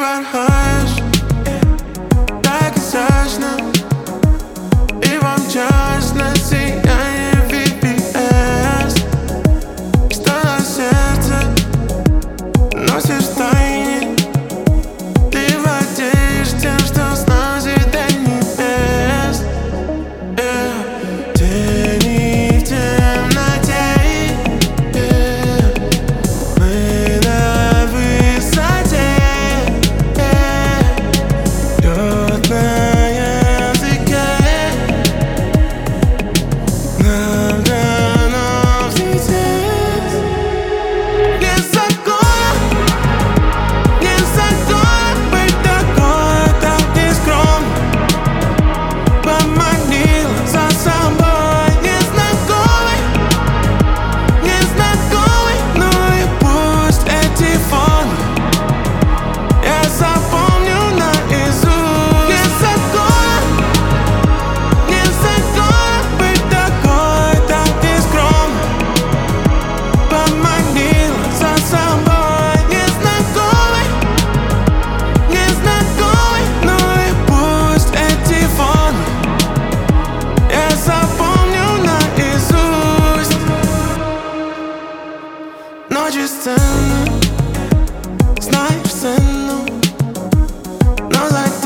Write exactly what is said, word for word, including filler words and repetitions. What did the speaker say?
прибираешь так изящно, и вам честно сияние ви пи эс, что на сердце носишь в тайне. Ты владеешь тем, что сносит до небес. Yeah. Тени в темноте, yeah. Мы на высоте, yeah. Лёд на языке, нам дано взлететь. Не закон, не закон быть такой, так нескромно. Поманила за собой незнакомый, незнакомый. Ну и пусть эти фоны я запомню наизусть. Не закон, не закон быть такой, так нескромно. Поманила за собой незнакомый, незнакомый. Ну и пусть эти фоны я запомню наизусть. Ночи сцены, знаешь цену, но за